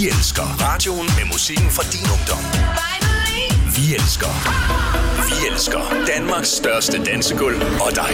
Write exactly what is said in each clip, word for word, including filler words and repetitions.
Vi elsker radioen med musikken fra din ungdom. Vi elsker. Vi elsker Danmarks største dansegulv og dig.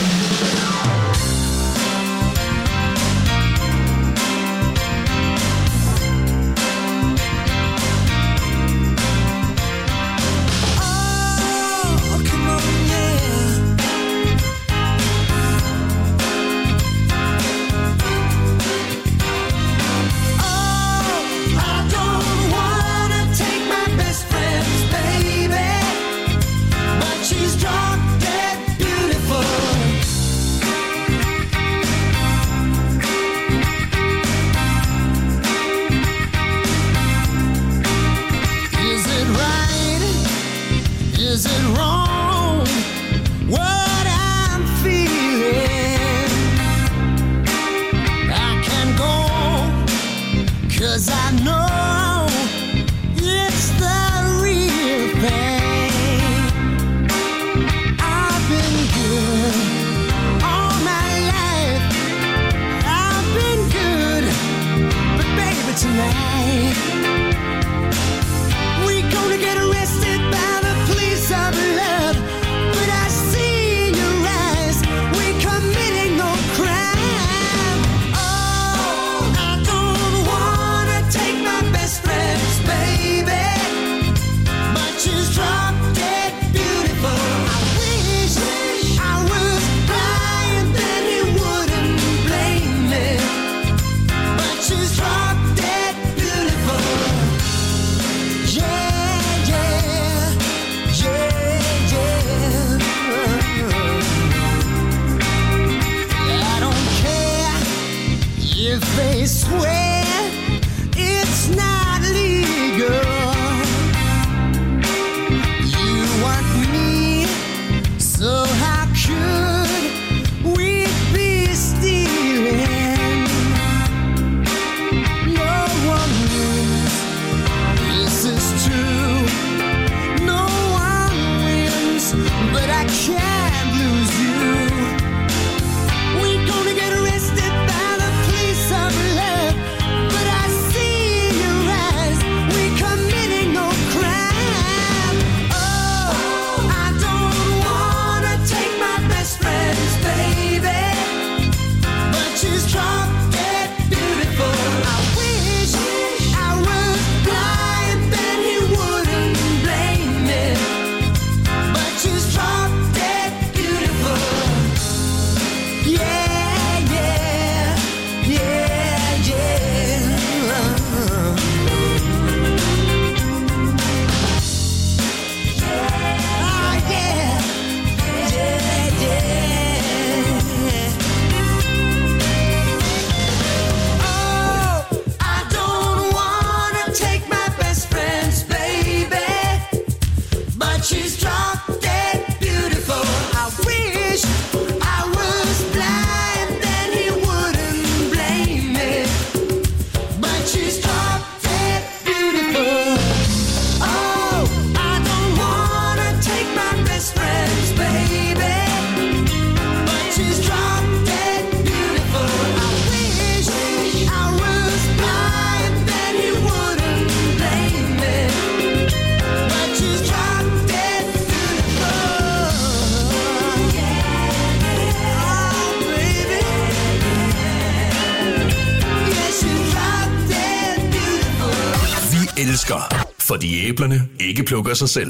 Fordi æblerne ikke plukker sig selv.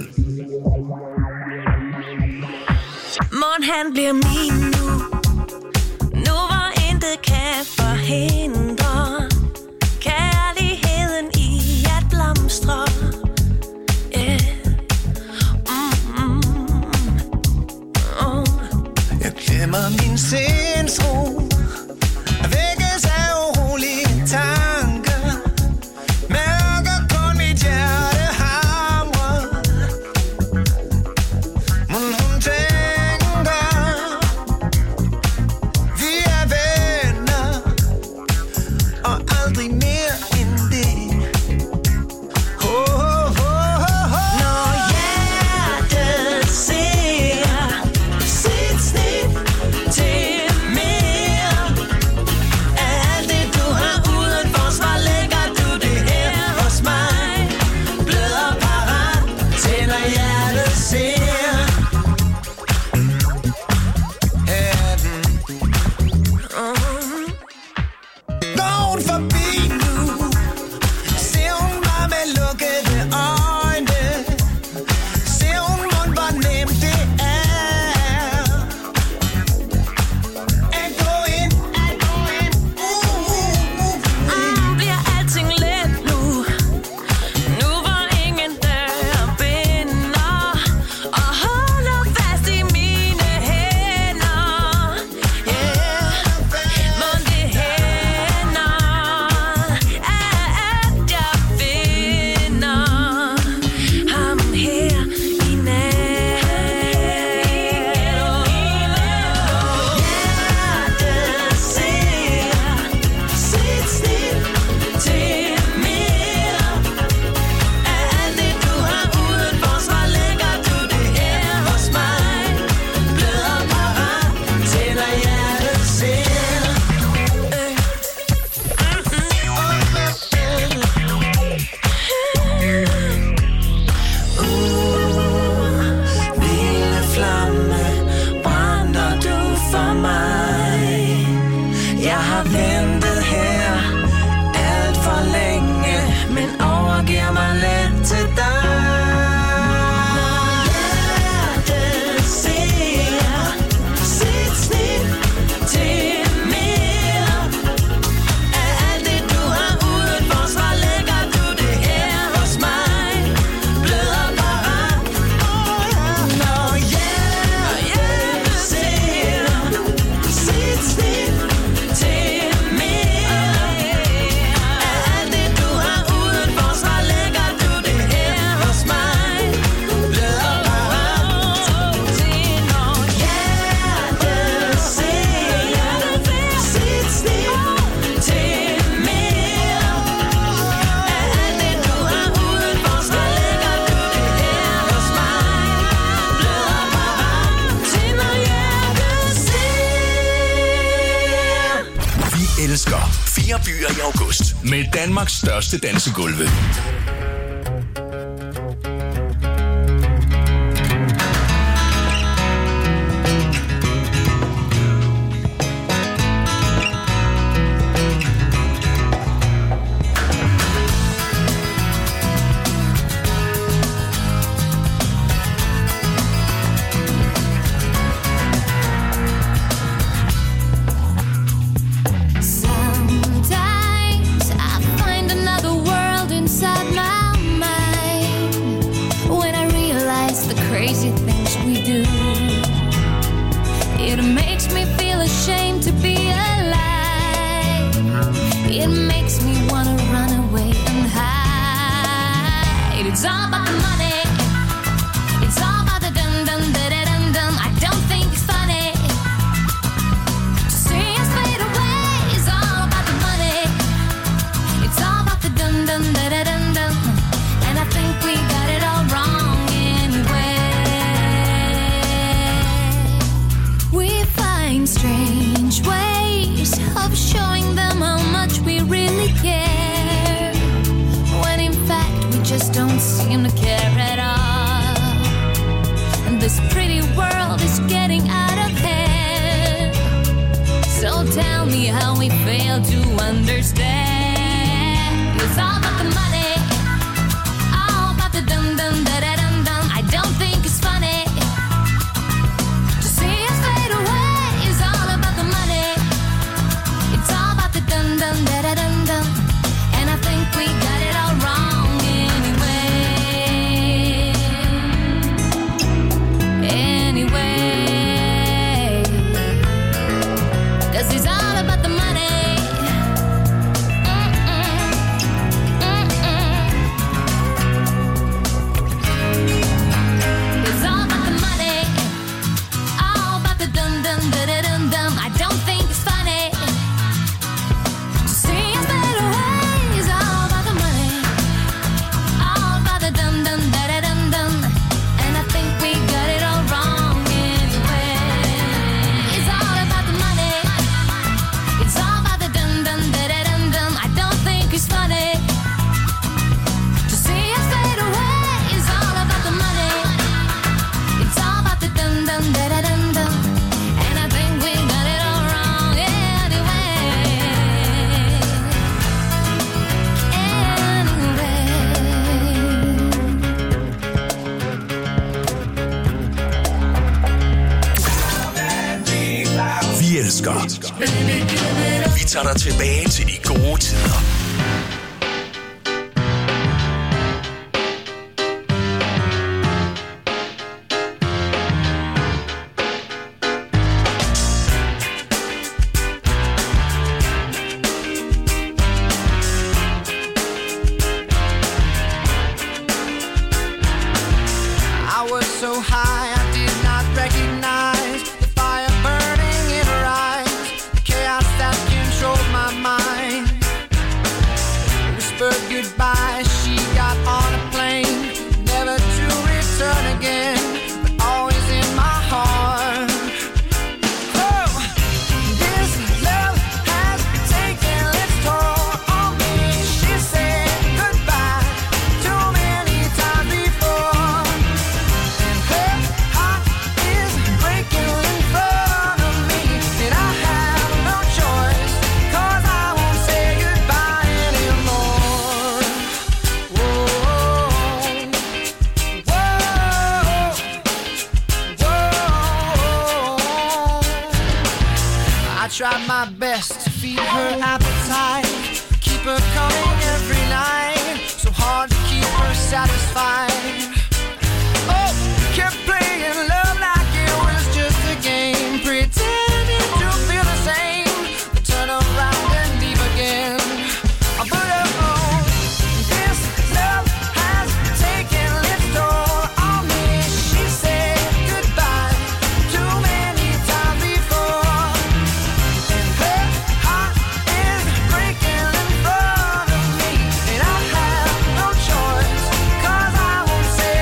Morgen han bliver min nu. Nu hvor intet kan forhindre kærligheden i at blomstre. Yeah. Mm-hmm. Oh. Jeg glemmer min sindsro. Vækkes af urolige tanker. elsker. Fire byer i august med Danmarks største dansegulve. Vi tager dig tilbage til de gode tider. Say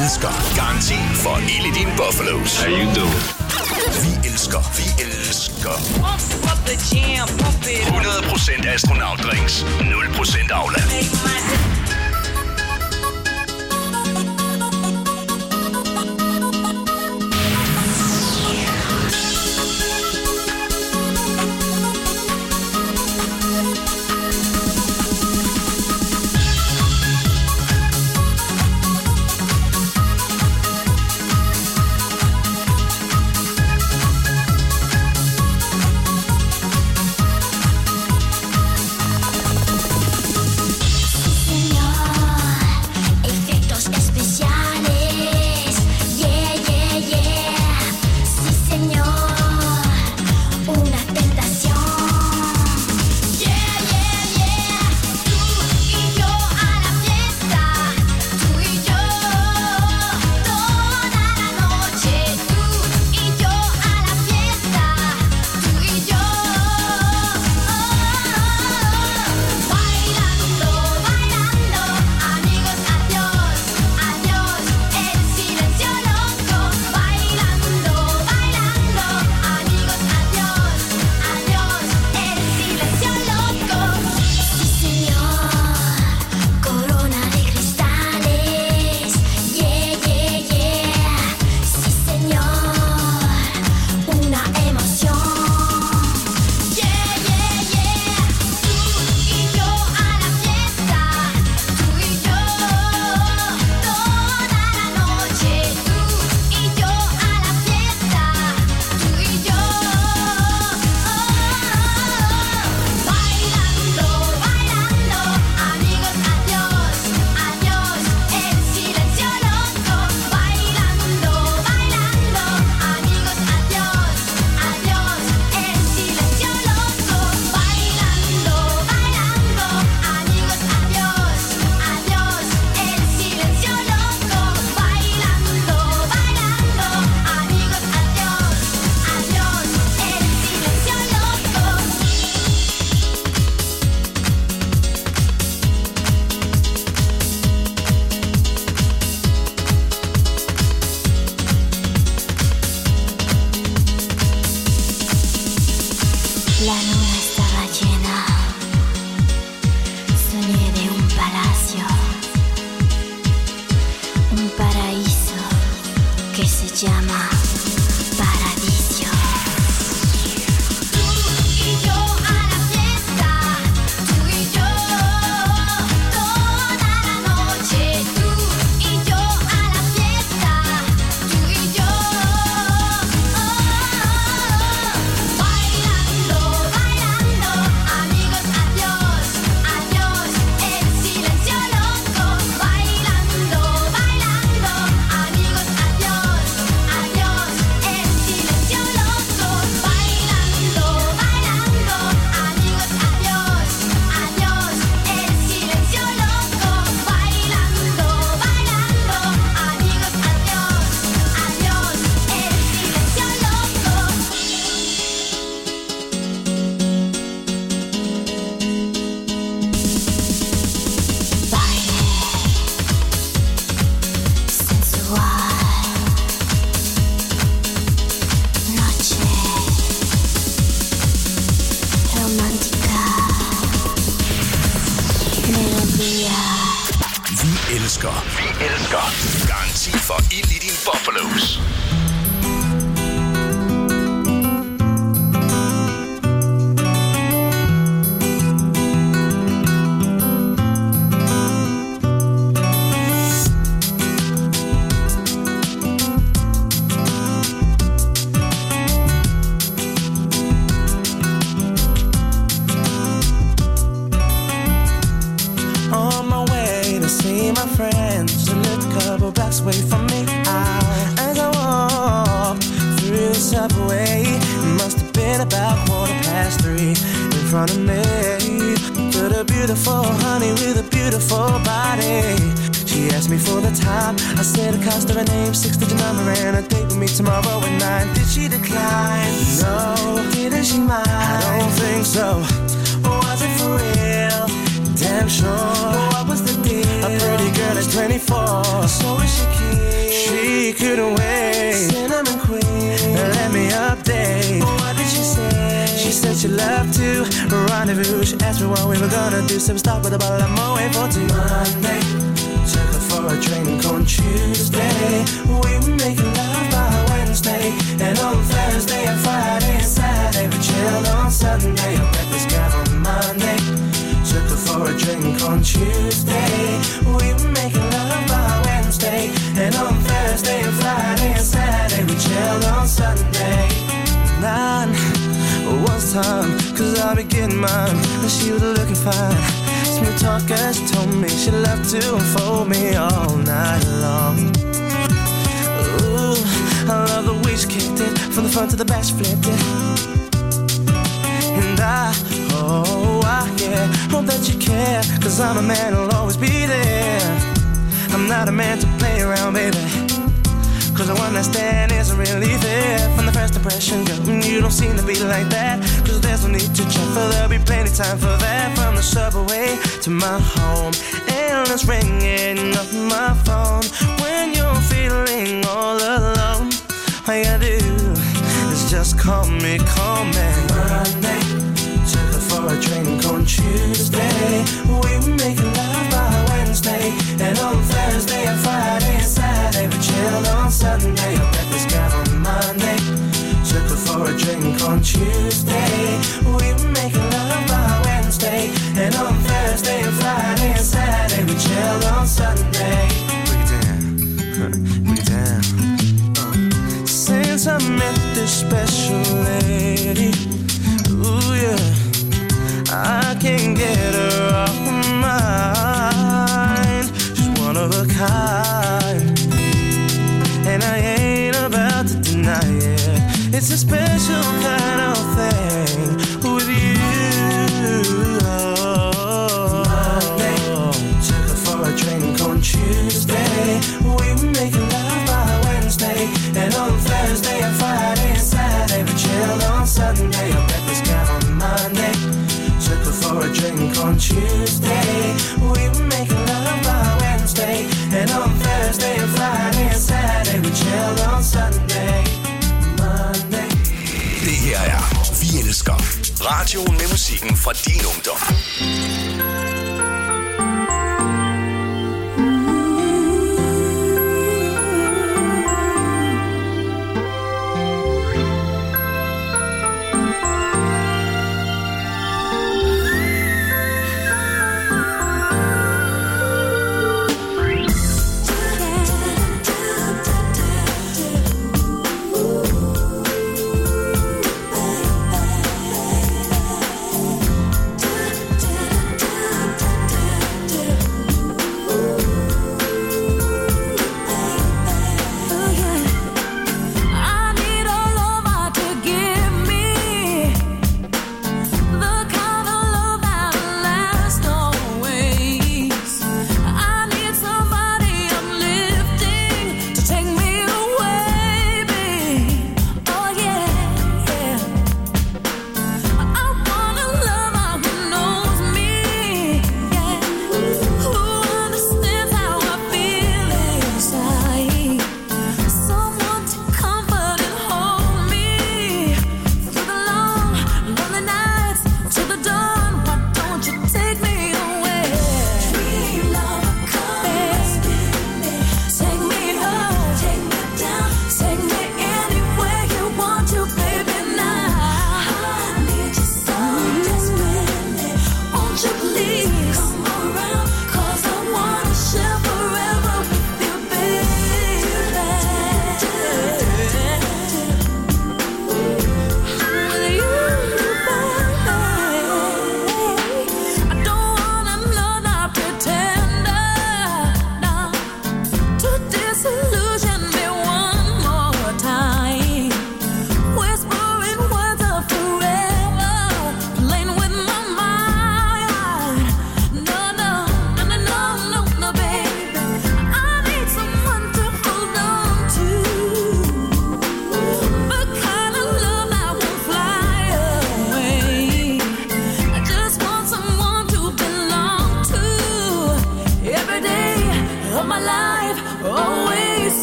elsker. Garanti for ild i dine buffalos. How you doing? Vi elsker, vi elsker. hundrede procent astronautdrinks, nul procent Aula. elsker. Vi elsker. Garanti for ild i din buffalos. Away from me, I, as I walked through the subway, it must have been about quarter past three. In front of me stood a beautiful honey with a beautiful body. She asked me for the time. I said it cost her a name, six-digit number, and a date with me tomorrow at nine. Did she decline? No. Didn't she mind? I don't think so. Was it for real? Damn sure. What was the deal? A pretty girl is twenty-four. So is she keen? She couldn't wait. Cinnamon queen, let me update. What did she say? She said she loved to rendezvous. She asked me what we were gonna do. So we stopped with a bottle of Moet for two. Monday, took her for a drink on Tuesday. We were making love by Wednesday. And on Thursday and Friday and Saturday we chilled on Sunday. I met this guy on Monday. Took her for a drink on Tuesday. We were making love by Wednesday. And on Thursday and Friday and Saturday we chilled on Sunday. Nine was time, cause I'll be getting mine. And she was looking fine. Smooth talker, she told me she loved to unfold me all night long. Ooh, I love the way she kicked it. From the front to the back she flipped it. And I, oh, I, yeah, hope that you care. Cause I'm a man who'll always be there. I'm not a man to play around, baby. Cause the one I stand isn't really there. From the first impression, girl, you don't seem to be like that. Cause there's no need to check, for there'll be plenty time for that. From the subway to my home, endless ringing of my phone. When you're feeling all alone, all you gotta do is just call me, call me. Monday, took her for a drink on Tuesday. We were making love by Wednesday. And on Thursday and Friday and Saturday we chilled on Sunday. I met this guy on Monday. Took her for a drink on Tuesday. We were making love by Wednesday. And on Thursday and Friday and Saturday we chilled on Sunday. Break it down, break it down. uh. Since I met this special lady, ooh yeah, I can't get her off my mind. She's one of a kind, and I ain't about to deny it. It's a special kind of thing with you. Monday, took her for a drink on Tuesday. We were making love by Wednesday. And on Thursday and Friday and Saturday we chilled on Sunday. I met this guy on Monday. Took her for a drink on Tuesday. We were making love by Wednesday. And on Thursday and Friday and Saturday we chilled on Sunday. Monday. Det her er Vi Elsker. Radioen med musikken fra din ungdom.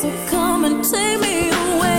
So come and take me away.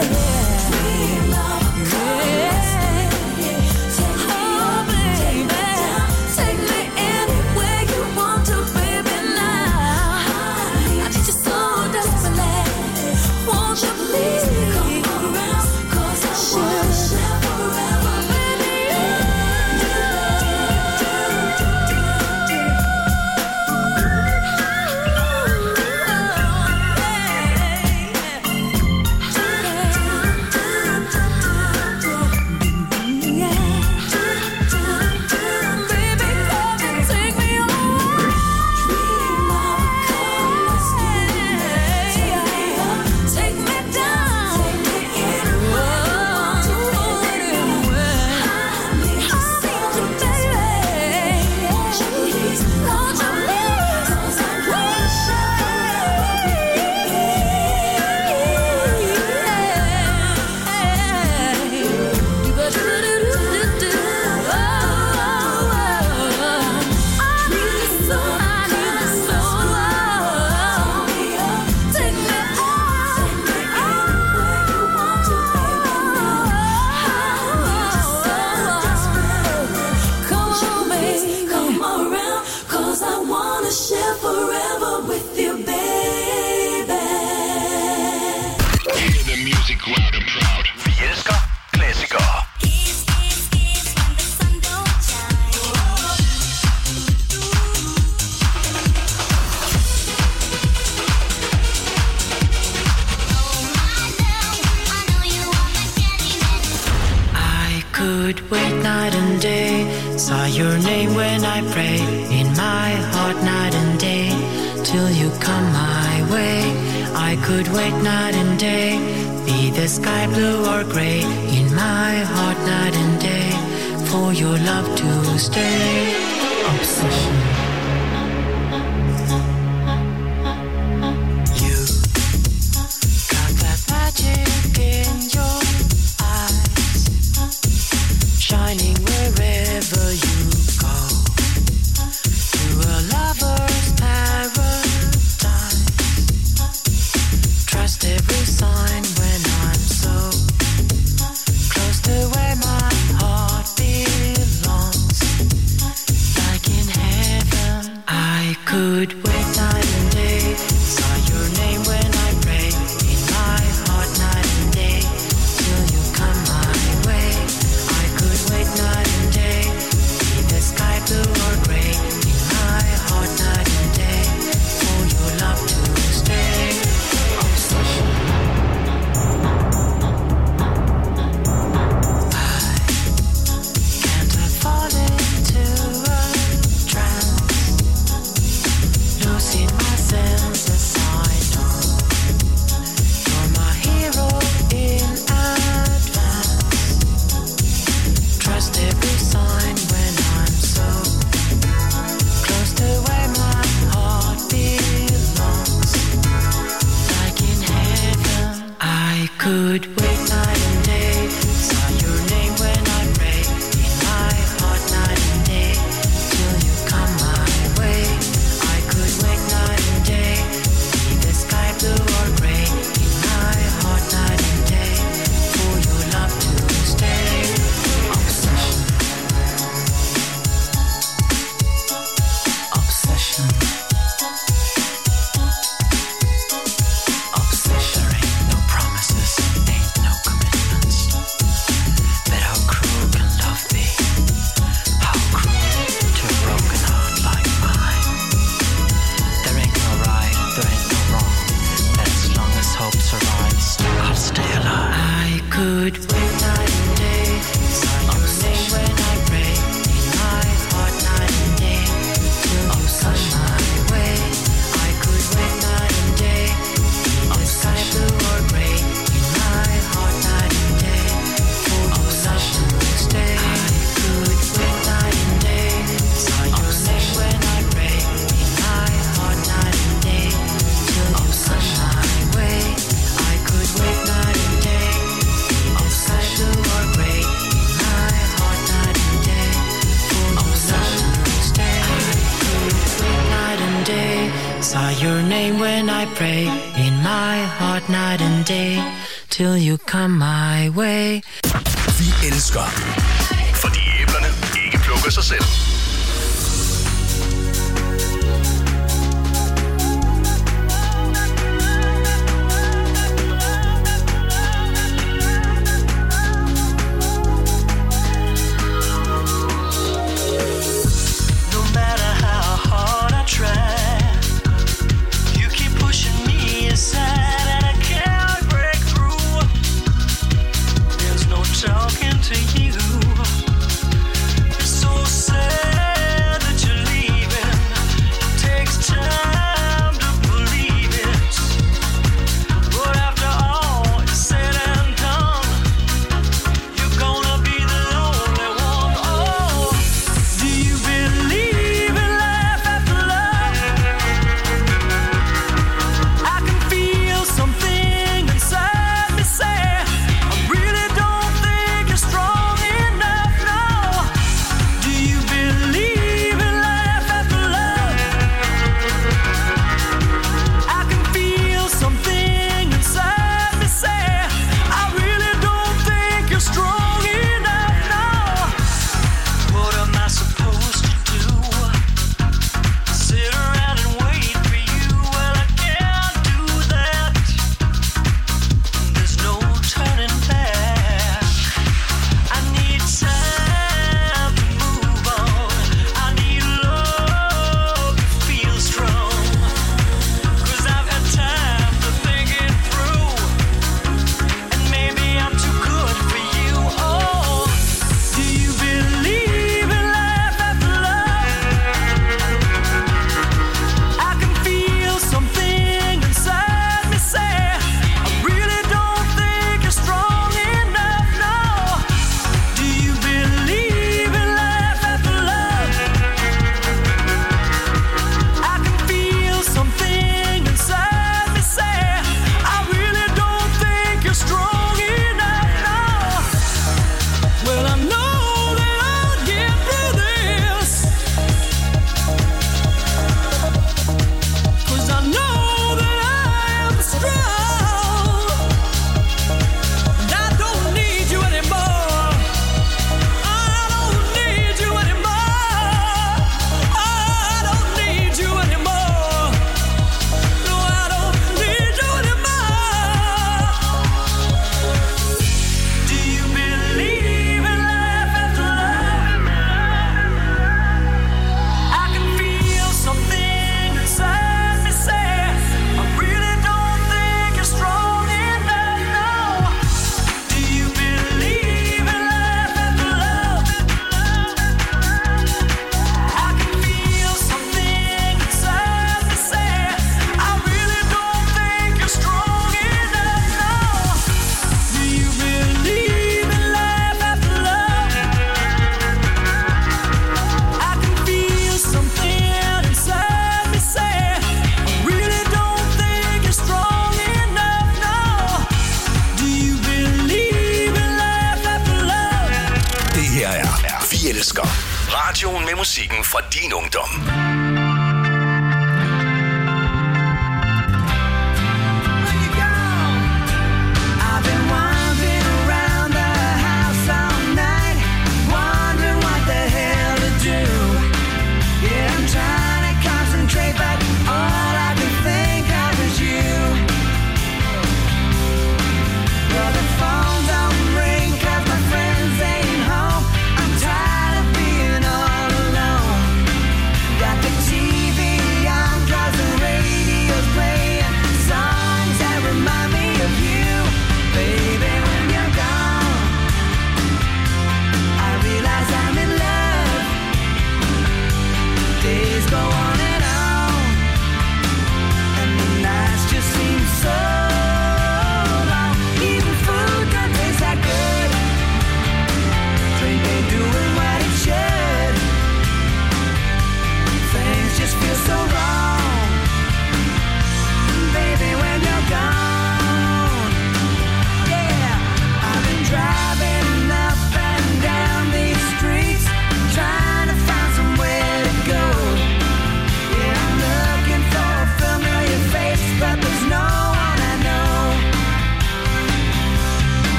Saw your name when I pray in my heart night and day till you come my way. Vi elsker, fordi æblerne ikke plukker sig selv. Talking to you, it's so sad that you're leaving. It takes time to believe it, but after all is said and done, you're gonna be the lonely one. Oh, do you believe in life after love? I can feel something inside me say, I really don't strong enough now. Do you believe in life after love? I can feel something inside me say, I really don't think you're strong enough now. What am I supposed to do? Sit around and wait for you? Well, I can't do that. There's no turning back. I need time to move on. I need love to feel strong. 'Cause I've had time to think it through, and maybe I'm too good for you. Oh, do you believe in life after love? I can feel something inside me say, I really don't think you're strong enough now. Do you believe in life after love? I can feel something inside me say, I really don't think you're strong enough now. Well, I know that I'll get through this, 'cause I know that I am strong. And I don't need you anymore. I don't need you anymore. I don't need you anymore. No, I don't need you anymore. Do you believe in life after love? I can feel something inside me say, I really don't think you're strong enough now. Do you believe in life after love? I can feel something inside me say, I really don't think you're strong enough now. Do you believe in life after love? I can feel something inside me say, I really don't think you're strong enough now. Do you believe in life after love? Det her er Vi elsker. Radioen med musikken fra din ungdom. I've been wandering around the house all night, wondering what the hell to do. Yeah, I'm trying to concentrate, but all I can think of is you. Well, the phone don't ring 'cause my friends ain't home. I'm tired of being all alone. Got the T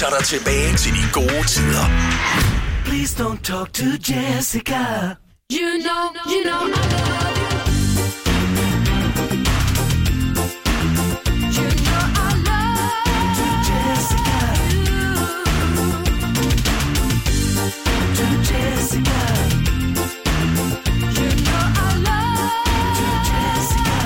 tager dig tilbage til de gode tider. Please don't talk to Jessica. You know, you know I love you. You know I love to Jessica. To Jessica. You know I love to Jessica.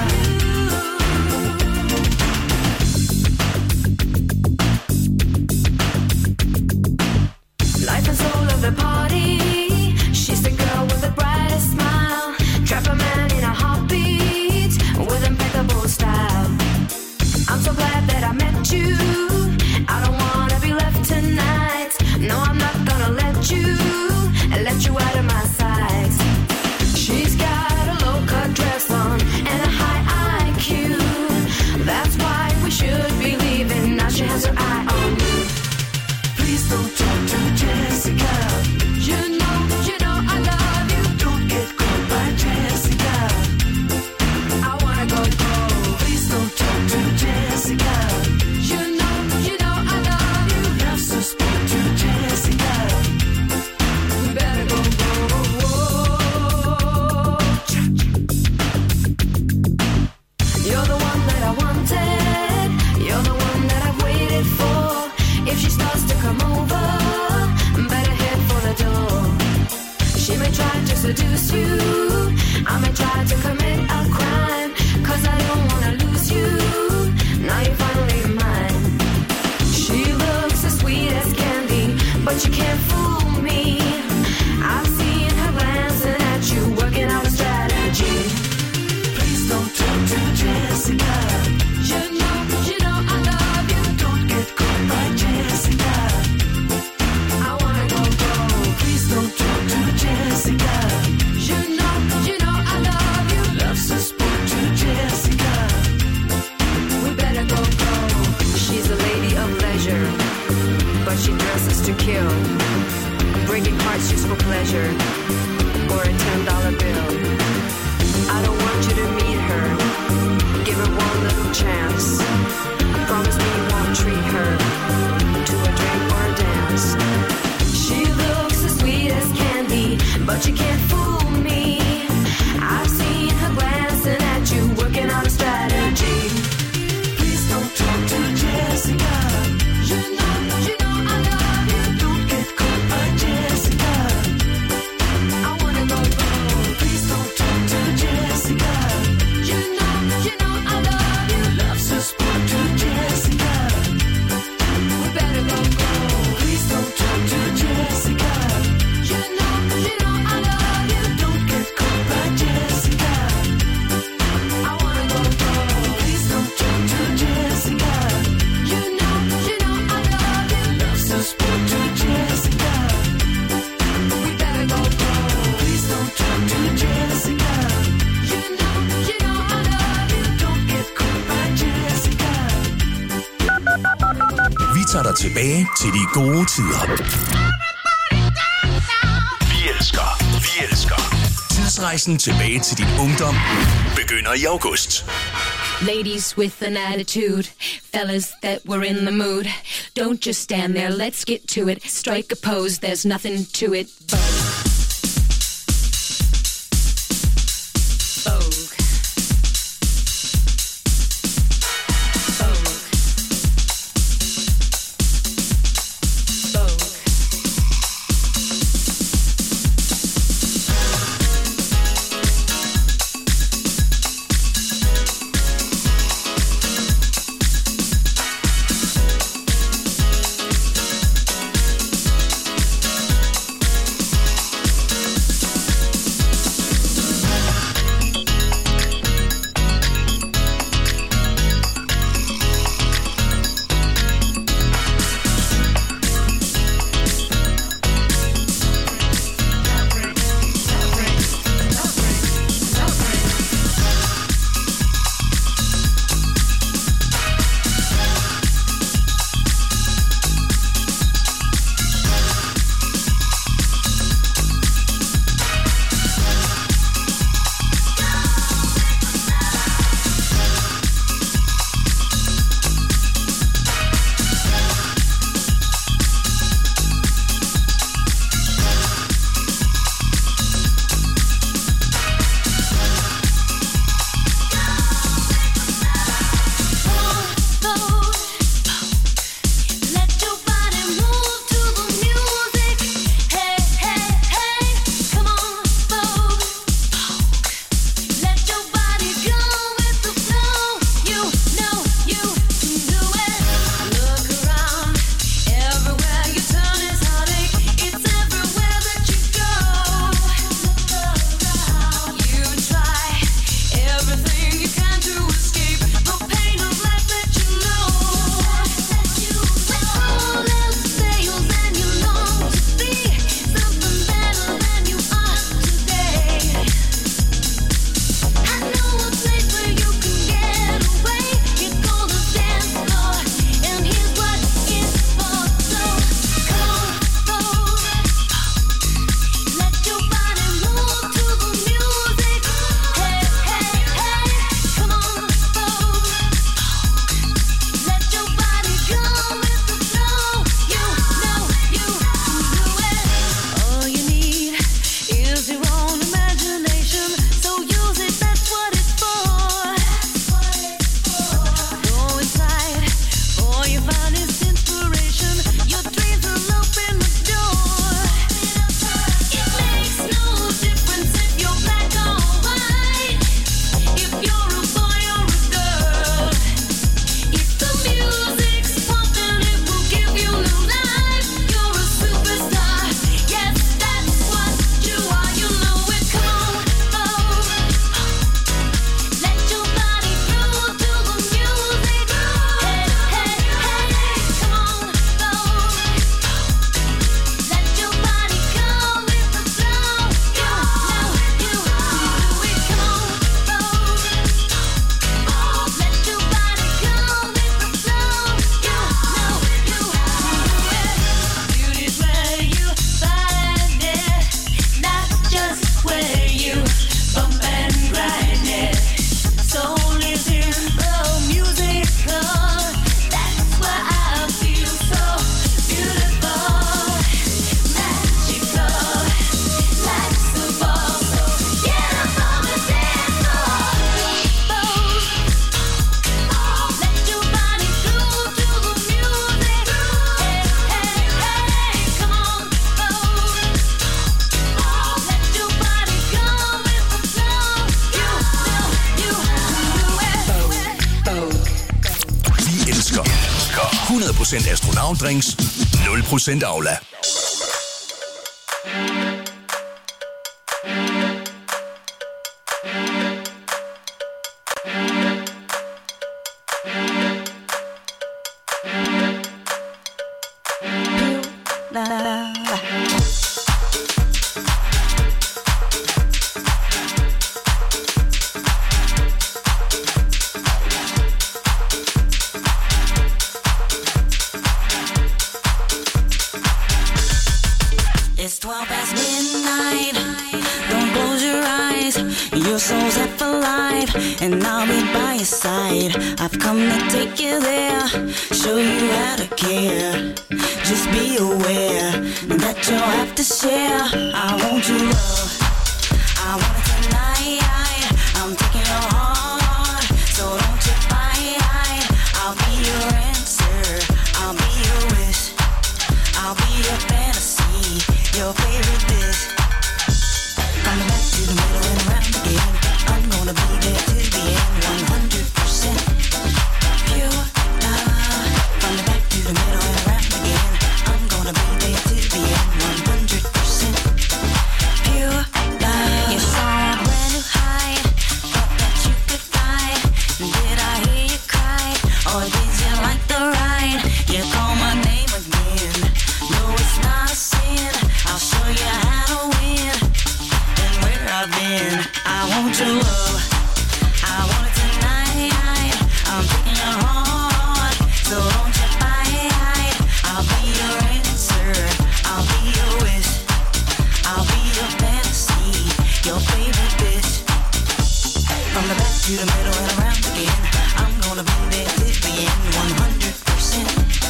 Life is all of the party. She's the girl with the brightest smile. Trap a man in a heartbeat with impeccable style. I'm so glad that I met you. I don't wanna be left tonight. No, I'm not gonna let you let you out of my sight. She's got a low-cut dress on and a high I Q. That's why we should be leaving. Now she has her eye on you. Please don't talk to Jessica. You know, you know I love you. Don't get caught by Jessica. I wanna go go. Please don't talk to Jessica. You know, you know I love you. Love so spoke to Jessica. We better go go. You're the one that I wanted. You're the one that I've waited for. If she starts to come over, better head for the door. She may try to seduce you. I may try to commit a crime. Cause I don't wanna lose you. Now you're finally mine. She looks as sweet as candy, but you can't fool me. I've seen her glancing at you, working out a strategy. Please don't talk to Jessica. You know, you know I love you. Don't get caught by Jessica. I wanna go go. Please don't talk to Jessica. You know, you know I love you. Love so spoke to Jessica. We better go go. She's a lady of leisure, but she dresses to kill. Breaking hearts just for pleasure, or a ten dollar bill. I don't want you to meet her. Give her one little chance. Promise me you won't treat her to a drink or a dance. She looks as sweet as candy, but you can't fool me. I've seen her glancing at you, working on a strategy. Please don't talk to Jessica. You know, you know I love you. Don't get caught by Jessica. I wanna go go. Please don't talk to Jessica. You know, you know I love you. Love so spoke to Jessica. We better go go. Please don't talk to Jessica. You know, you know I love you. Don't get caught by Jessica. I wanna go go. Please don't talk to Jessica. You know, you know I love you. Love so spoke to Jessica. We better go go. Please don't talk to Jessica. You know, you know I love you. Don't get caught by Jessica. Vi tager dig tilbage til de gode tider. Vi elsker, vi elsker. Tidsrejsen tilbage til din ungdom begynder i august. Ladies with an attitude, fellas that were in the mood. Don't just stand there, let's get to it. Strike a pose, there's nothing to it. Vogue. Vogue. Vogue. Vogue. elsker. hundrede procent astronautdrinks, nul procent Aula. It's twelve past midnight. Don't close your eyes. Your soul's half alive, and I'll be by your side. I've come to take you there, show you how to care. Just be aware that you'll have to share. I want your love, I want it tonight. I'm taking your heart, so don't you fight. I'll be your answer, I'll be your wish, I'll be your fantasy, your favorite dish. From the back to the middle and around again, I'm gonna be there till the end, one hundred percent pure love. From the back to the middle and around again, I'm gonna be there till the end, one hundred percent pure love. You saw a brand new height, thought that you could fly. Did I hear you cry, or did you like the ride? You call my name again, no it's not a sin. I'll show you how to win, and where I've been. I want your love, I want it tonight. I'm taking your heart, so don't you fight. I'll be your answer, I'll be your wish, I'll be your fantasy, your favorite bitch. From the back to the middle and around again, I'm gonna be there till the end, one hundred percent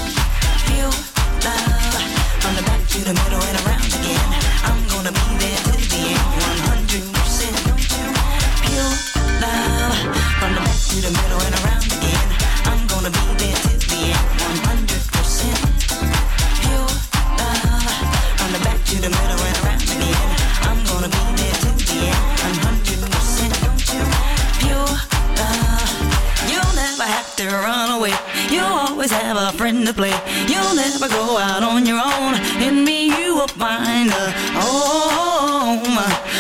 pure love. From the back to the middle and around again, I'm gonna be there till the end, one hundred percent pure love. From the back to the middle and around again, I'm gonna be there till the end, one hundred percent pure love. From the back to the middle and around again, I'm gonna be there till the end, one hundred percent pure love. You'll never have to run away, you'll always have a friend to play. You'll never go out on your own, in me you will find a home,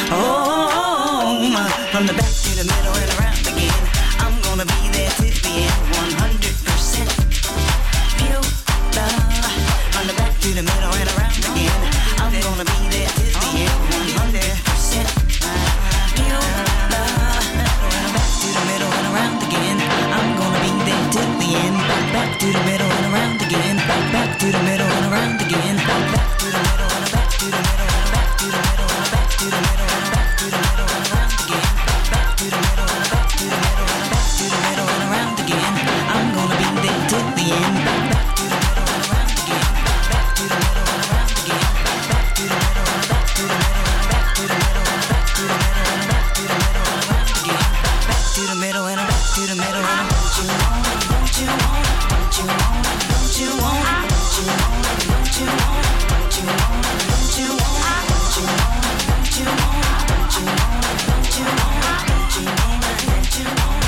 home. From the back to the middle and around again, I'm gonna be there till the end, one hundred percent pure love. From the back to the middle and around again, I'm gonna be there till the end, one hundred percent pure love. From the back to the middle and around again, I'm gonna be there till the end. Back, back to the middle and around again. Back, back to the middle and around again. Back, back to the middle and back to the middle and back to the middle and back to the middle and back to the middle and around again. Back, back to the middle and back to the middle and back to the middle and around again. I'm gonna be there till the end. Back, back to the middle and around again. Back, back to the middle and around again. Back, back to the middle and back to the middle and back to the middle and back to the middle and back to the middle and around again. Back, back to the middle and back to the middle and don't you want it? Don't you want it? Don't you want it? Don't you want it? Don't you want it? Don't you want it? Don't you want it? Don't you want it? Don't you want it? Don't you want it? Don't you want it? Don't you want it? Don't you want it? Don't you want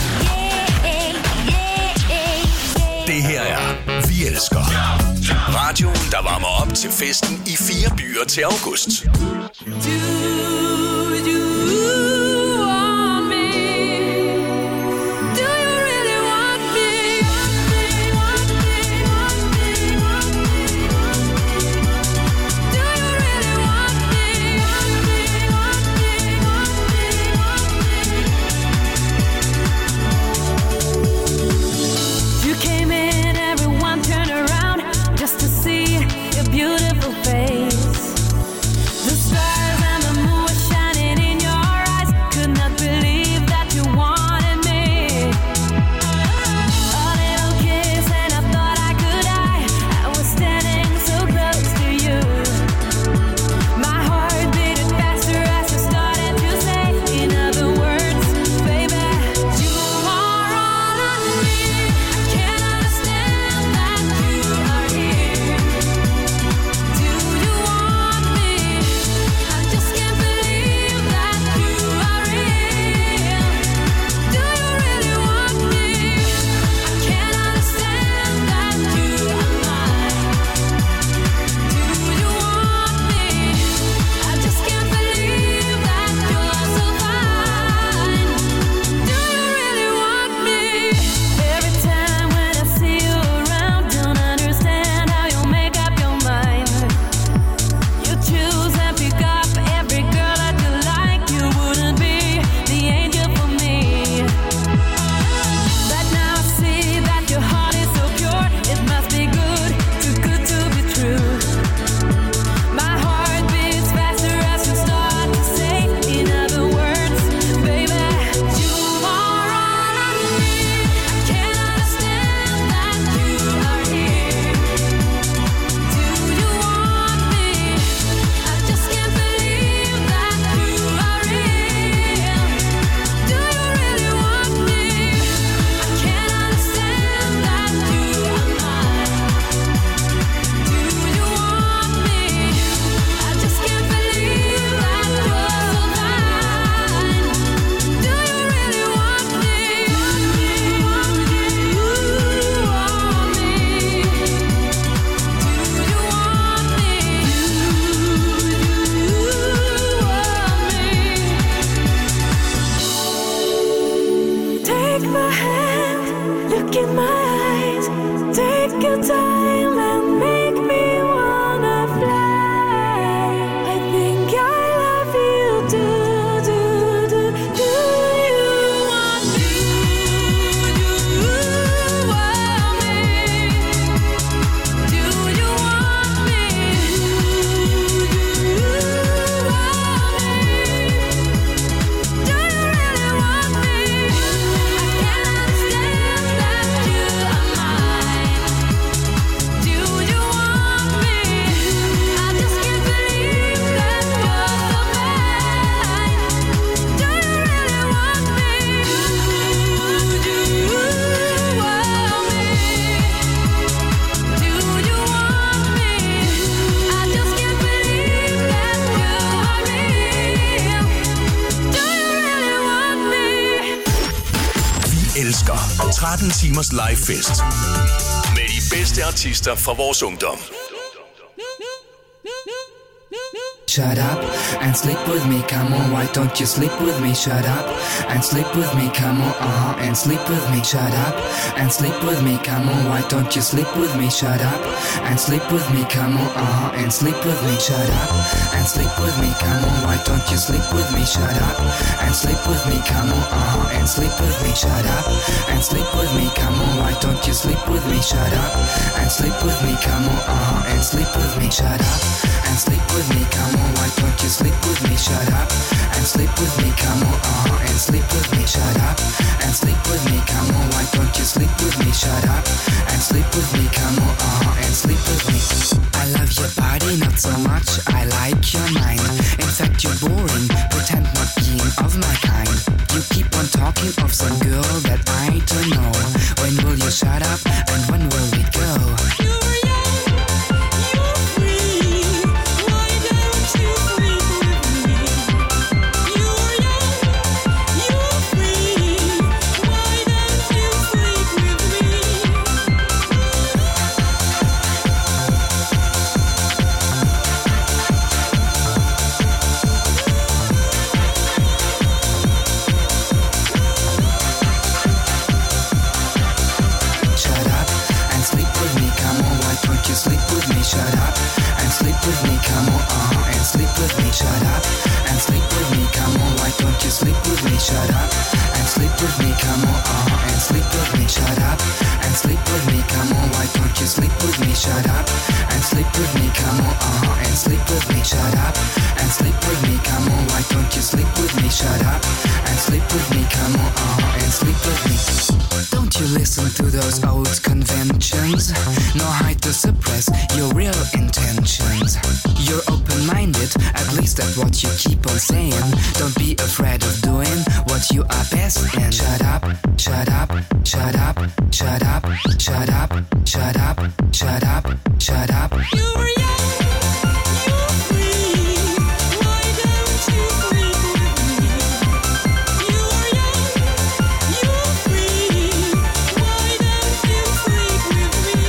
it? Det her er Vi Elsker. Radioen, der varmer op til festen i fire byer til august. Beautiful face. The stars and the moon were shining. tretten timers live fest. Med de bedste artister fra vores ungdom. Shut up and sleep with me, come on, why don't you sleep with me? Shut up and sleep with me, come on, uh-huh, and sleep with me. Shut up and sleep with me, come on, why don't you sleep with me? Shut up and sleep with me, come on, uh-huh, and sleep with me. Shut up and sleep with me, come on, why don't you sleep with me? Shut up and sleep with me, come on, uh-huh, and sleep with me. Shut up and sleep with me, come on, why don't you sleep with me? Shut up and sleep with me, come on, uh-huh, and sleep with me. Shut up and sleep with me, come on. Why don't you sleep with me? Shut up and sleep with me. Come on, uh-huh, and sleep with me. Shut up and sleep with me. Come on, why don't you sleep with me? Shut up and sleep with me. Come on, uh-huh, and sleep with me. I love your body, not so much. I like your mind. In fact, you're boring. Pretend not being of my kind. You keep on talking of some girl that I don't know. When will you shut up and when will we go? Shut up and sleep with me, come on, uh-huh, and sleep with me. Shut up and sleep with me, come on, why don't you sleep with me? Shut up and sleep with me, come on, uh-huh, and sleep with me. Shut up and sleep with me, come on, why don't you sleep with me? Shut up and sleep with me, come on, uh-huh, and sleep with me. Shut up and sleep with me, come on, why don't you sleep with me? Shut up and sleep with me, come on, uh-huh, and sleep with me. Don't you listen to those old conventions, nor hide to suppress your real intentions. You're open-minded, at least that's what you keep on saying. Don't be afraid of doing what you are best in. Shut up, shut up, shut up, shut up, shut up, shut up, shut up, shut up. You were young, you were free. Why don't you sleep with me? You were young, you were free. Why don't you sleep with me?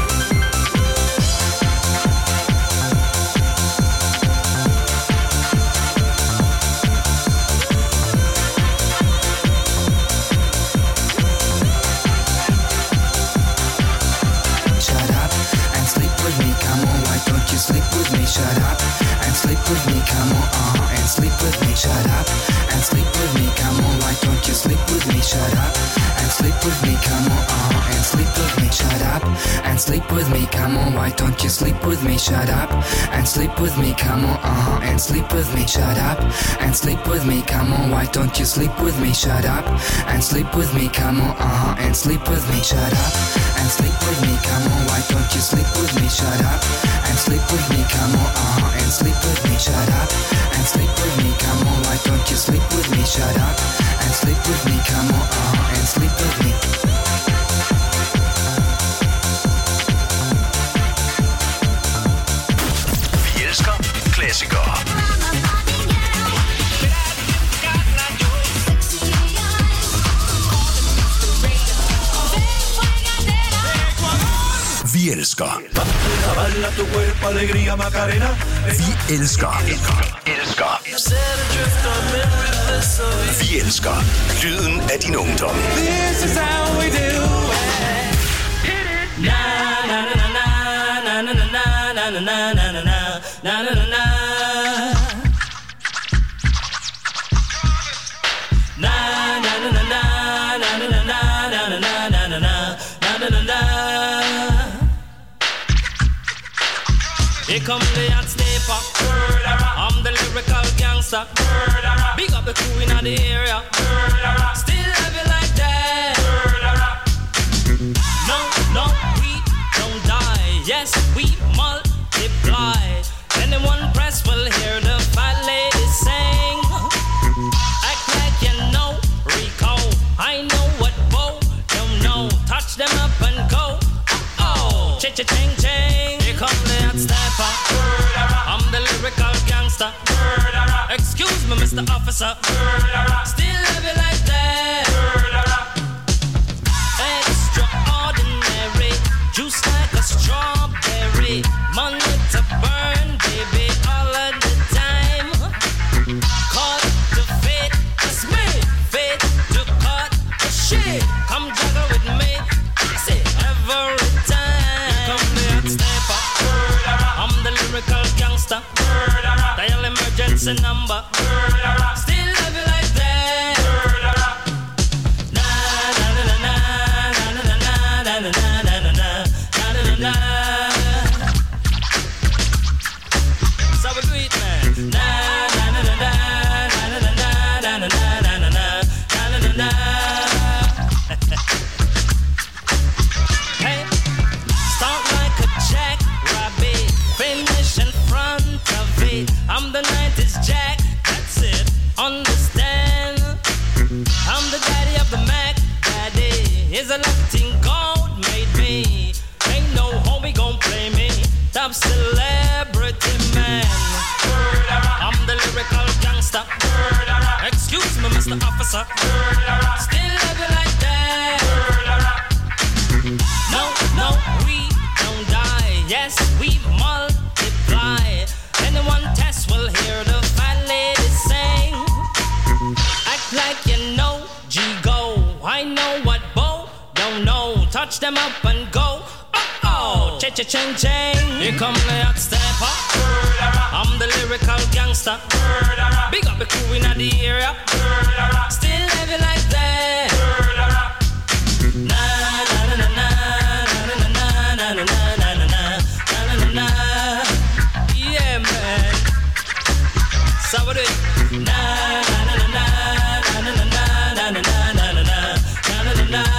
Sleep with me, shut up and sleep with me, come on, uh-huh, and sleep with me. Shut up and sleep with me, come on, why don't you sleep with me? Shut up and sleep with me, come on, uh-huh, and sleep with me. Shut up and sleep with me, come on, why don't you sleep with me? Shut up and sleep with me, come on, uh-huh, and sleep with me. Shut up and sleep with me, come on, why don't you sleep with me? Shut up and sleep with me, come on, uh-huh, and sleep with me. Shut up and sleep with me, come on, why don't you sleep with me? Shut up and sleep with me, come on, uh-huh, and sleep with me. Shut up and sleep with me, come on, why don't you sleep with me? Shut up and sleep with me, come on, uh-huh, and sleep with me. Vi elsker klassikere. Vi elsker. Vi elsker. Elsker. Vi elsker. Lyden af din ungdom. This is how we do it. Na na na na na na na na na na na na na na na. Na na na na na na na na na na na na na na na. Here come the hot stepper. I'm the lyrical gangster. Big up the crew in the area. Still have it like that. No, no, we don't die. Yes, we multiply. Anyone press will hear the fat lady sing. Act like you know Rico. I know what Bo don't know. Touch them up and go. Oh, cha-cha-ching, ching. Here come the hot stepper. I'm the lyrical gangster. Excuse me, Mister Officer. Still have it like that. Hey. it's a number. Still love you like that. Na na na na na na na na na na na na na. So we do it, man. Na na na na na na na na na na na na na na. Hey, start like a jackrabbit, finish in front of it. I'm the nineties Jack, that's it. Understand? I'm the daddy of the Mac. Daddy is a Latin gold made me. Ain't no homie gon' play me. Top celebrity man. I'm the lyrical gangster. Excuse me, Mister Officer. Still love you like that. No, no, we don't die. Yes, we multiply. Anyone test will hear the fat lady sing. Act like you know, G-Go. I know what Bo don't know. Touch them up and go. Oh, cha-cha-ching-ching. Here come the hot stepper. I'm the lyrical gangster. Big up the crew in the area. Still love you like that. Na na na na na na na na na na na na na. Yeah, man. So what do it? Na na na na na na na na na na na na na.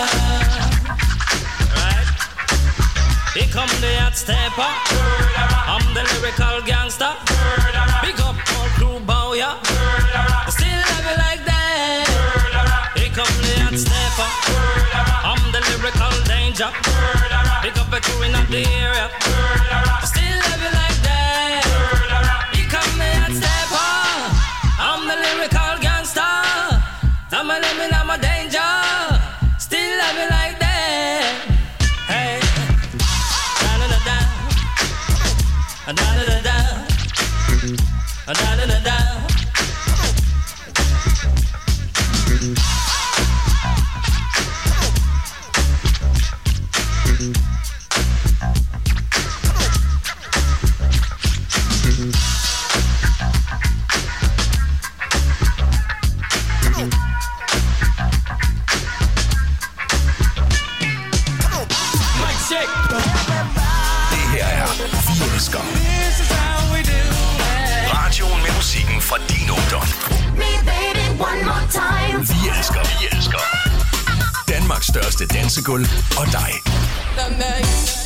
Right? Here come the hot stepper. I'm the lyrical gangster. Big up all crew bow ya. Still love you like that. Here come the hot stepper. I'm the lyrical danger. Big up the crew in the area. Still love you like that. Here come the hot stepper. I'm the lyrical gangster. I'm a living, I'm a danger. Still love you like that. Hey, da da da da, da da da da, da da da da. Det her er Vi Elsker. Radioen med musikken fra din ungdom. Vi elsker, vi elsker. Danmarks største dansegulv og dig. The night.